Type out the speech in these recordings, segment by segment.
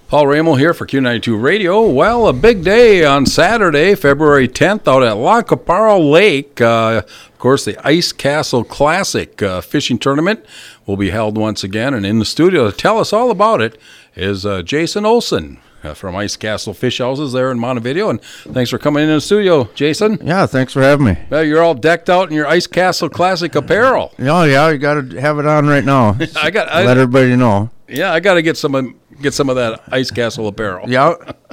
Paul Ramo here for Q92 Radio. Well, a big day on Saturday, February 10th, out at Lac qui Parle Lake. Of course, the Ice Castle Classic fishing tournament will be held once again. And in the studio to tell us all about it is Jason Olson from Ice Castle Fish Houses there in Montevideo. And thanks for coming in the studio, Jason. Yeah, thanks for having me. Well, you're all decked out in your Ice Castle Classic apparel. Oh, yeah, you got to have it on right now. Let everybody know. Yeah, I got to get some of that Ice Castle apparel. Yeah.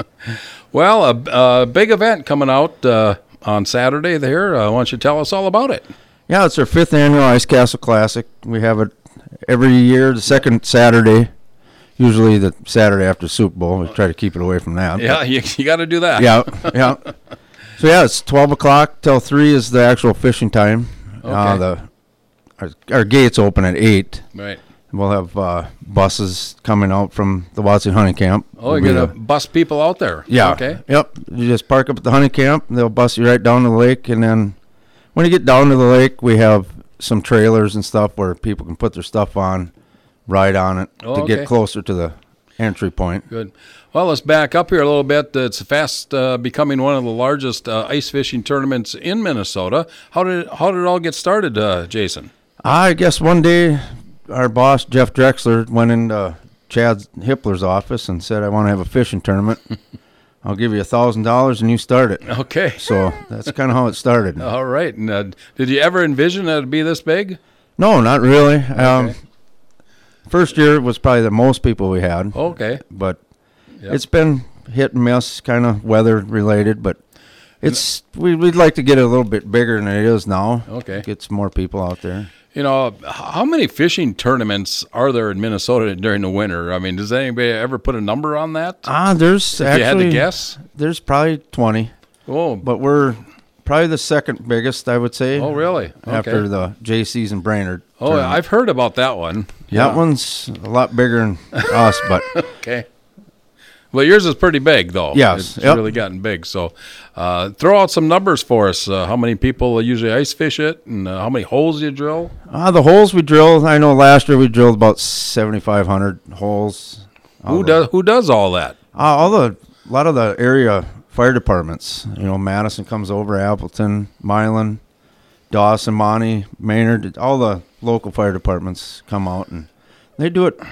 Well, a big event coming out on Saturday there. Why don't you tell us all about it? Yeah, it's our 5th annual Ice Castle Classic. We have it every year, the second Saturday, usually the Saturday after Super Bowl. We try to keep it away from that. Yeah, you got to do that. Yeah, yeah. So, yeah, it's 12 o'clock till 3 is the actual fishing time. Okay. Our gates open at 8. Right. We'll have buses coming out from the Watson Hunting Camp. Oh, you're going to bus people out there? Yeah. Okay. Yep. You just park up at the hunting camp, and they'll bus you right down to the lake. And then when you get down to the lake, we have some trailers and stuff where people can put their stuff on, ride on it to get closer to the entry point. Good. Well, let's back up here a little bit. It's fast becoming one of the largest ice fishing tournaments in Minnesota. How did it all get started, Jason? I guess one day our boss, Jeff Drexler, went into Chad Hippler's office and said, I want to have a fishing tournament. I'll give you $1,000 and you start it. Okay. So that's kind of how it started. All right. And did you ever envision that it'd be this big? No, not really. Okay. First year was probably the most people we had. Okay. But it's been hit and miss, kind of weather related, but we'd like to get it a little bit bigger than it is now. Okay. Get some more people out there. You know, how many fishing tournaments are there in Minnesota during the winter? I mean, does anybody ever put a number on that? There's if actually, you had to guess? There's probably 20. Oh. But we're probably the second biggest, I would say. Oh, really? Okay. After the JC's and Brainerd. Oh, tournament. I've heard about that one. Yeah. That one's a lot bigger than us, but. Okay. Well, yours is pretty big, though. Yes. It's really gotten big. So throw out some numbers for us. How many people usually ice fish it, and how many holes you drill? The holes we drill, I know last year we drilled about 7,500 holes. Who does all that? A lot of the area fire departments. You know, Madison comes over, Appleton, Milan, Dawson, Monty, Maynard. All the local fire departments come out, and they do it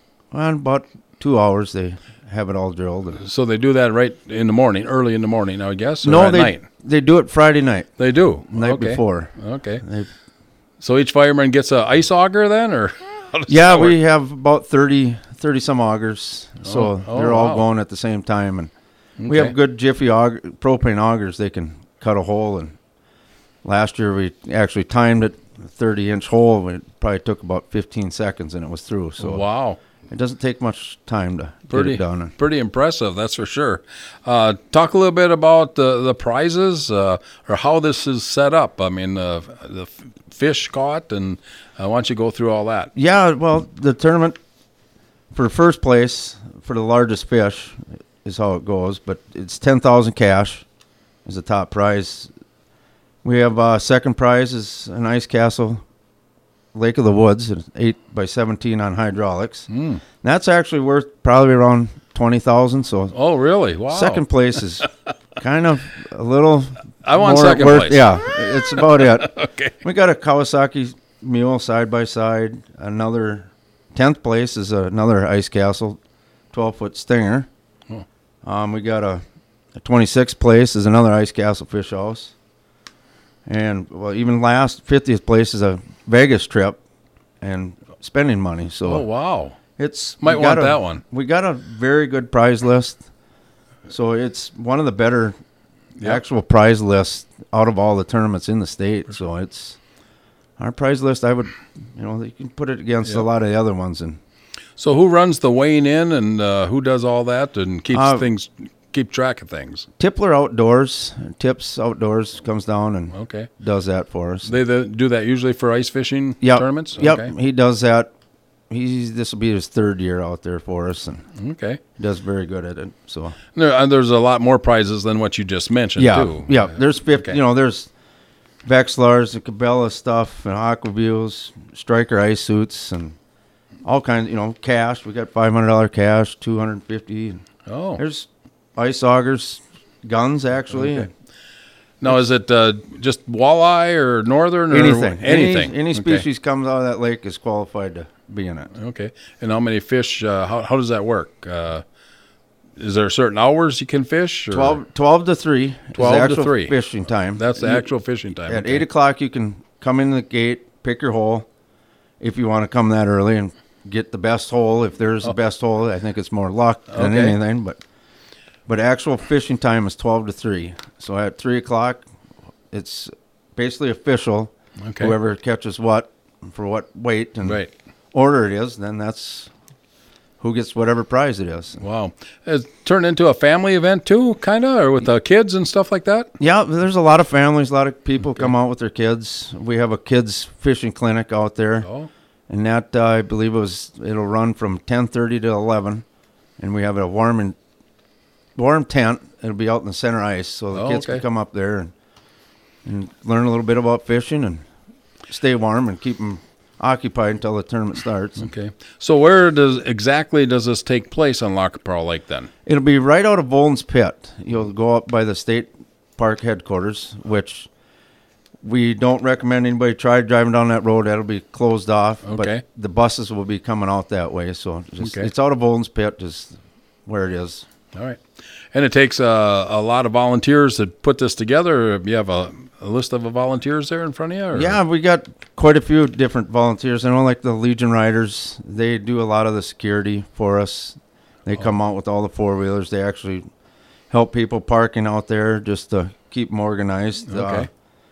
in about 2 hours. They have it all drilled. So they do that right in the morning, early in the morning, I guess, or no, at night? They do it Friday night. They do? Night before. Okay. So each fireman gets an ice auger then, or? Yeah, we have about 30 some augers, so they're all going at the same time. And we have good Jiffy propane augers. They can cut a hole. And last year we actually timed it, a 30-inch hole. It probably took about 15 seconds, and it was through. So wow. It doesn't take much time to get it done. Pretty impressive, that's for sure. Talk a little bit about the prizes or how this is set up. I mean, the fish caught, and why don't you go through all that? Yeah, well, the tournament for first place for the largest fish is how it goes, but it's $10,000 cash is the top prize. We have second prize is an Ice Castle Lake of the Woods, 8x17 on hydraulics. That's actually worth probably around $20,000. So, oh really? Wow. Second place is kind of a little. I want more second worth, place. Yeah, it's about it. Okay. We got a Kawasaki mule side by side. Another 10th place is another Ice Castle 12-foot Stinger. We got a 26th place is another Ice Castle Fish House. And, well, even last 50th place is a Vegas trip and spending money. So oh, wow. Might want that one. We got a very good prize list. So it's one of the better actual prize lists out of all the tournaments in the state. So it's our prize list. I would, you can put it against a lot of the other ones. And so who runs the weighing in and who does all that and keep track of things? Tippler Outdoors, Tips Outdoors comes down and does that for us. They do that usually for ice fishing tournaments? Yep, he does that. This will be his third year out there for us, and he does very good at it. So there's a lot more prizes than what you just mentioned, too. Yeah, there's 50. There's Vexlars and Cabela stuff and Aquaviews, Striker ice suits, and all kinds, cash. We got $500 cash, $250. Oh. There's ice augers, guns actually. Okay. Now, is it just walleye or northern or Anything. anything? Any species comes out of that lake is qualified to be in it. Okay. And how many fish? How does that work? Is there certain hours you can fish? Or? 12 to 3 12 is the to actual 3. fishing time. That's the actual fishing time. At okay. 8 o'clock, you can come in the gate, pick your hole if you want to come that early and get the best hole. If there's the best hole, I think it's more luck than Okay. anything. But actual fishing time is 12 to 3. So at 3 o'clock, it's basically official. Okay. Whoever catches what for what weight and Right. order it is, then that's who gets whatever prize it is. Wow. It's turned into a family event too, kind of, or with the kids and stuff like that? Yeah, there's a lot of families, a lot of people come out with their kids. We have a kids fishing clinic out there. Oh, And that, I believe it'll run from 10:30 to 11. And we have a warm tent. It'll be out in the center ice. So the kids okay. can come up there and learn a little bit about fishing and stay warm and keep them occupied until the tournament starts. okay. So where exactly does this take place on Lac qui Parle Lake then? It'll be right out of Volan's Pit. You'll go up by the state park headquarters, which we don't recommend anybody try driving down that road. That'll be closed off. Okay. But the buses will be coming out that way. So Okay. it's out of Volan's Pit, just where it is. All right. And it takes a lot of volunteers to put this together. You have a list of volunteers there in front of you? Or? Yeah, we got quite a few different volunteers. I know, like the Legion Riders, they do a lot of the security for us. They come out with all the four-wheelers. They actually help people parking out there just to keep them organized. Okay.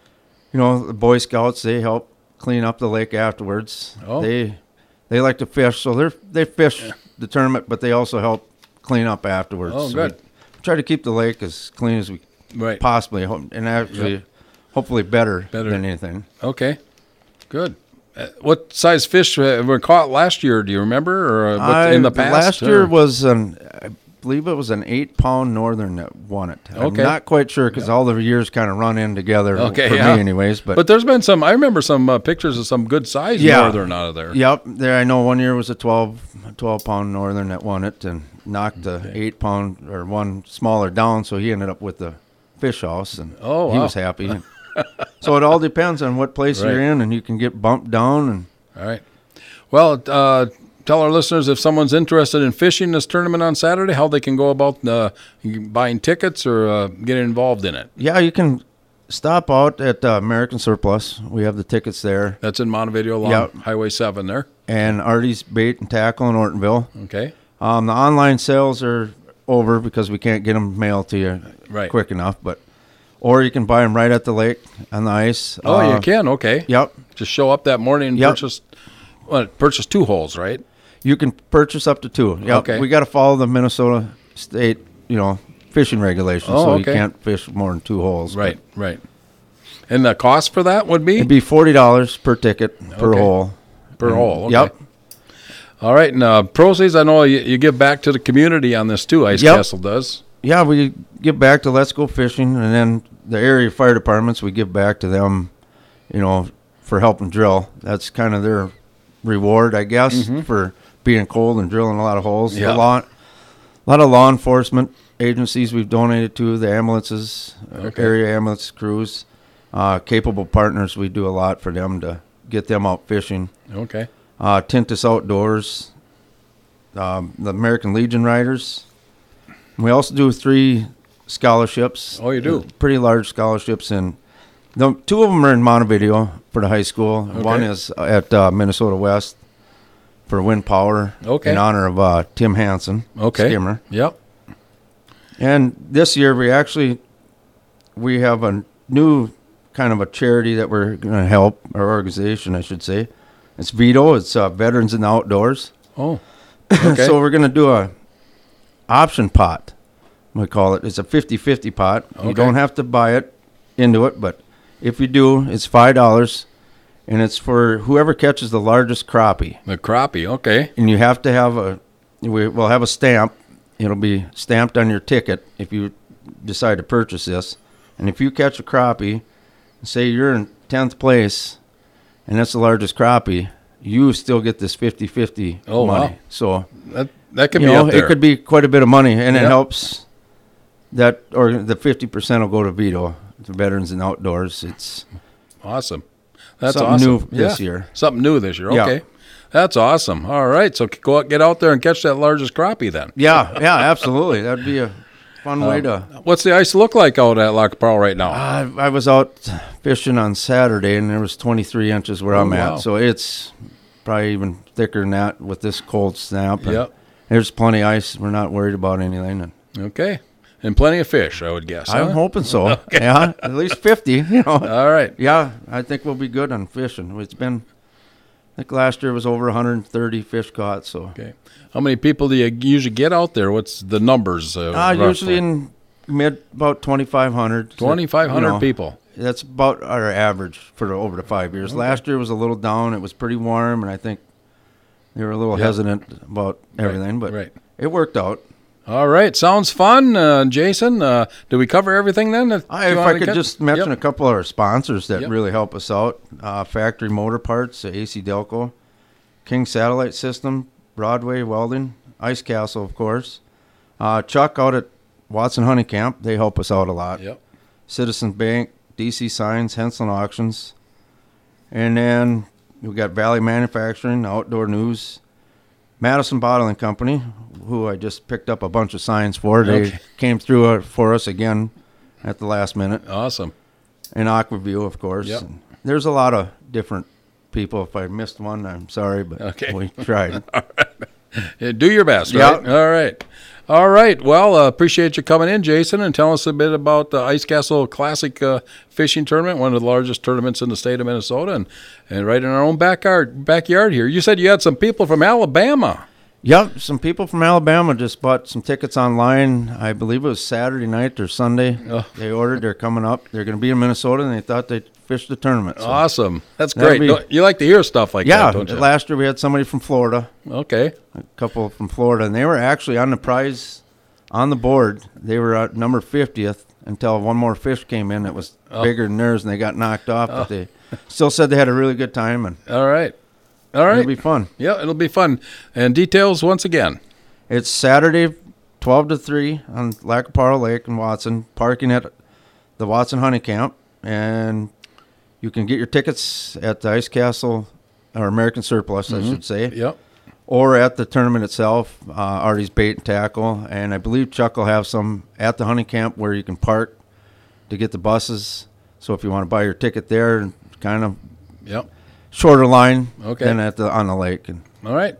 The Boy Scouts, they help clean up the lake afterwards. Oh. They like to fish, so they fish the tournament, but they also help clean up afterwards. Oh, So good. we try to keep the lake as clean as we Right. possibly, and actually, hopefully better Better. than anything. Okay. Good. What size fish were caught last year? Do you remember, or in the past? Last year or? was I believe it was an 8-pound northern that won it. Okay. I'm not quite sure because all the years kind of run in together Okay, for yeah. me anyways. But But there's been some. I remember some pictures of some good size Yeah. northern out of there. Yep, there I know one year was a 12-pound northern that won it and knocked the 8-pound or one smaller down, so he ended up with the fish house, and Oh, he wow. was happy. So it all depends on what place Right. you're in, and you can get bumped down. And All right. Well, tell our listeners if someone's interested in fishing this tournament on Saturday, how they can go about buying tickets or getting involved in it. yeah, you can stop out at American Surplus. We have the tickets there. That's in Montevideo along Yep. Highway 7 there. And Artie's Bait and Tackle in Ortonville. Okay. The online sales are over because we can't get them mailed to you Right. quick enough. Or you can buy them right at the lake on the ice. Oh, you can? Okay. Yep. Just show up that morning and Yep. purchase 2 holes, right? You can purchase up to 2. Yep. Okay. We got to follow the Minnesota state, fishing regulations. Oh, so okay. you can't fish more than 2 holes. Right, right. And the cost for that would be? It'd be $40 per ticket per Okay. hole. Per hole, okay. Yep. All right, and proceeds, I know you give back to the community on this too, Ice Yep. Castle does. Yeah, we give back to Let's Go Fishing, and then the area fire departments, we give back to them, for helping drill. That's kind of their reward, I guess, for being cold and drilling a lot of holes. Yeah. A lot of law enforcement agencies we've donated to, the ambulances, Okay. area ambulance crews, capable partners. We do a lot for them to get them out fishing. Okay. Tintus Outdoors, the American Legion Riders. We also do 3 scholarships. Oh, you do? Pretty large scholarships, and 2 of them are in Montevideo for the high school. Okay. One is at Minnesota West for wind power Okay. in honor of Tim Hansen, Okay. skimmer. Yep. And this year we have a new kind of a charity that we're going to help, our organization, I should say. It's VITO. It's Veterans in the Outdoors. Oh, okay. So we're going to do a option pot, we call it. It's a 50-50 pot. Okay. You don't have to buy it into it, but if you do, it's $5, and it's for whoever catches the largest crappie. The crappie, okay. And you have to have we'll have a stamp. It'll be stamped on your ticket if you decide to purchase this. And if you catch a crappie, say you're in 10th place, and that's the largest crappie, you still get this 50-50 Oh, money. wow. So That can be up there. it could be quite a bit of money, and it Yep. helps that, or the 50% will go to Vito, to Veterans and Outdoors. It's Awesome. That's something awesome. new this year. Something new this year. Yeah. Okay. That's awesome. All right. So go out, get out there and catch that largest crappie then. Yeah, absolutely. That'd be a fun way to. What's the ice look like out at Lac Parle right now? I was out fishing on Saturday, and there was 23 inches where I'm wow. at. So it's probably even thicker than that with this cold snap. And Yep. there's plenty of ice. We're not worried about anything. And Okay. And plenty of fish, I would guess. I'm huh? hoping so. Yeah, at least 50. You know. All right. Yeah, I think we'll be good on fishing. It's been, I think last year was over 130 fish caught. So Okay. How many people do you usually get out there? What's the numbers? usually in about 2,500. 2,500 people. That's about our average for over the 5 years. Okay. Last year was a little down. It was pretty warm, and I think they were a little hesitant about everything, but Right. it worked out. All right. Sounds fun. Jason, did we cover everything then? If I could just mention a couple of our sponsors that Yep. really help us out. Factory Motor Parts, AC Delco, King Satellite System, Broadway Welding, Ice Castle, of course. Chuck out at Watson Honey Camp, they help us out a lot. Yep. Citizens Bank, DC Signs, Henson Auctions. And then we got Valley Manufacturing, Outdoor News, Madison Bottling Company, who I just picked up a bunch of signs for. They Okay. came through for us again at the last minute. Awesome. And Aquaview, of course. Yep. And there's a lot of different people. If I missed one, I'm sorry, but Okay. we tried. Yeah, do your best, Yeah. right? All right. All right. Well, appreciate you coming in, Jason, and telling us a bit about the Ice Castle Classic Fishing Tournament, one of the largest tournaments in the state of Minnesota, and right in our own backyard here. You said you had some people from Alabama. Yep, some people from Alabama just bought some tickets online. I believe it was Saturday night or Sunday. Oh. They ordered. They're coming up. They're going to be in Minnesota, and they thought they'd fish the tournament. So. Awesome. That's That'd great. be- You like to hear stuff like Yeah, that, don't you? last year we had somebody from Florida, Okay. a couple from Florida, and they were actually on the prize on the board. They were at number 50th until one more fish came in that was bigger than theirs, and they got knocked off. But they still said they had a really good time, and All right. All right. it'll be fun. Yeah, it'll be fun. And details once again. It's Saturday, 12 to 3 on Lac Parle Lake in Watson, parking at the Watson Honey Camp, and you can get your tickets at the Ice Castle, or American Surplus, I should say, Yep. or at the tournament itself, Artie's Bait and Tackle, and I believe Chuck will have some at the Honey Camp where you can park to get the buses. So if you want to buy your ticket there, kind of Yep. shorter line Okay. than on the lake. And All right.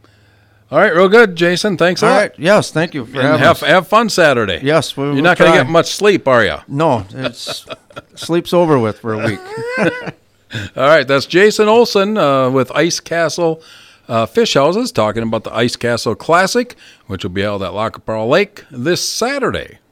All right. Real good, Jason. Thanks a all lot. right, yes, thank you for And having us. have fun Saturday. Yes, You're not going to get much sleep, are you? No, it's sleep's over with for a week. All right, that's Jason Olson with Ice Castle Fish Houses talking about the Ice Castle Classic, which will be held at Lac Parle Lake this Saturday.